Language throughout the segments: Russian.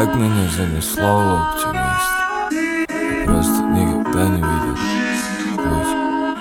Так меня занесло, оптимист. Я просто никогда не видел путь.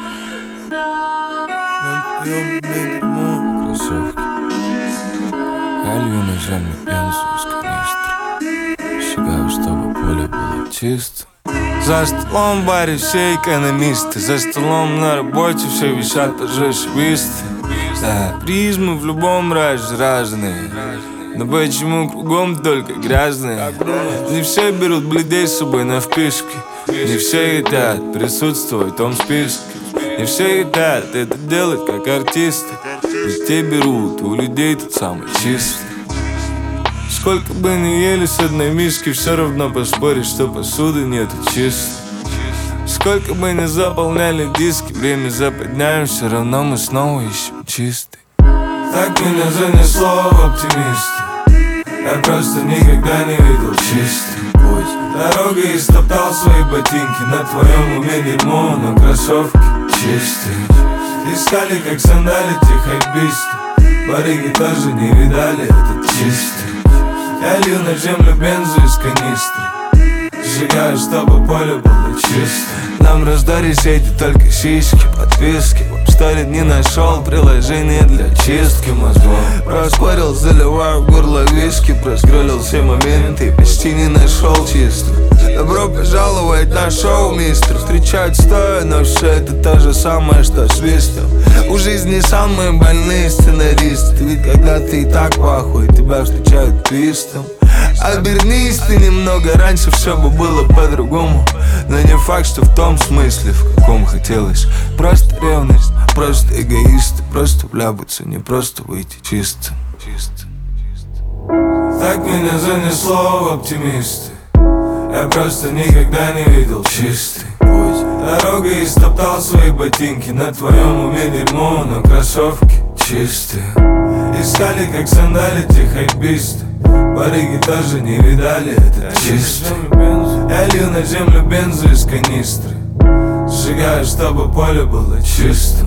Кроссовки. Я лью на землю бензу из канистры. Шагаю, чтобы поле было чисто. За столом в баре все экономисты. За столом на работе все висят пожешвисты. Да, призмы в любом разные. Но почему кругом только грязные? Не все берут бледей с собой на впишки. Не все хотят присутствовать в том списке. Не все хотят это делать как артисты. Детей берут, у людей тот самый чистый. Сколько бы ни ели с одной миски, все равно поспоришь, что посуды нету чистой. Сколько бы ни заполняли диски, время западняем, все равно мы снова ищем чистый. Так меня занесло в оптимисты. Я просто никогда не видел чистый путь. Дорогой истоптал свои ботинки. На твоем уме дерьмо, но кроссовки чистые. Искали, как сандалить и хайписты. Барыги тоже не видали этот чистый. Я лью на землю бензу из канистры. Сжигаю, чтобы поле было чисто. Нам раздали сети только сиськи, подписки. В сторе не нашел приложение для чистки мозгов. Проспорил, заливаю в горло виски. Проскроллил все моменты и почти не нашел чисто. Добро пожаловать на шоу, мистер. Встречают стоя, но все это то же самое, что свистом. У жизни самые больные сценаристы. Ведь когда ты и так пахуй, тебя встречают твистом. Обернись ты немного, раньше все бы было по-другому. Но не факт, что в том смысле, в каком хотелось. Просто ревность, просто эгоисты. Просто вляпаться, не просто выйти чисто. Так меня занесло в оптимисты. Я просто никогда не видел чистый путь. Дорогой истоптал свои ботинки. На твоем уме дерьмо, но кроссовки чистые. Искали, как сандалить и хайписты. Барыги тоже не видали это чисто. Я лью на землю бензу из канистры. Сжигаю, чтобы поле было чисто.